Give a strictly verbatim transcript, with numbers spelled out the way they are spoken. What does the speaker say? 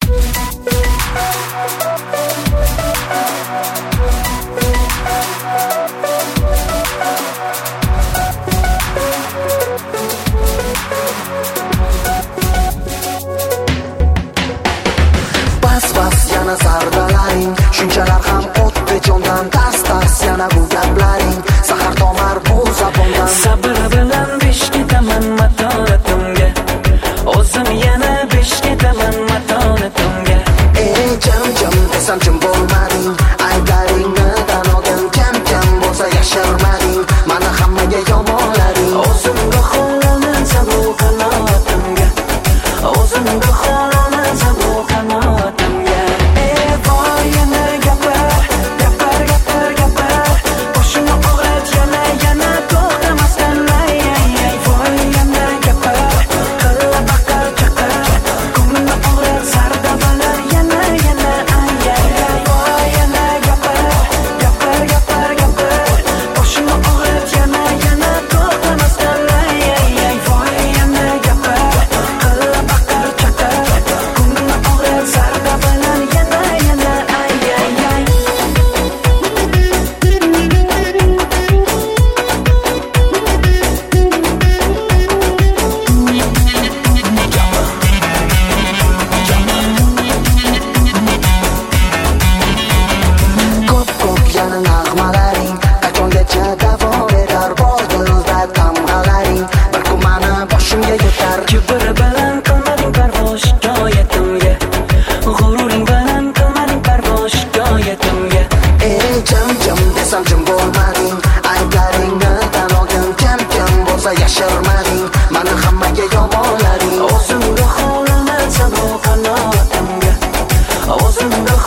Zardalaring shunchalar ham o'tdi jondan tars tars yana bu gaplaring sahar tomar bu zabondan sabr bilan besh ketaman matonatimga o'zim yana besh ketaman matonatimga ey jam jam desam jim bo'lmading ayblaringni tan olgin kam kam bo'lsa yashirmading mana hammaga yomonlaring o'zimga xohlansam bu qanotimga o'zimga xohlansam bu qanotimga kibr bilan qilmading parvo shikoyatimga g'ururing bilan qilmading parvo shikoyatimga ey jam jam desam jim bo'lmading ayblaringni tan olgin kam kam bo'lsa yashirmading mana hammaga yomonlaring o'zimga xohlansam bu qanotimga o'zimga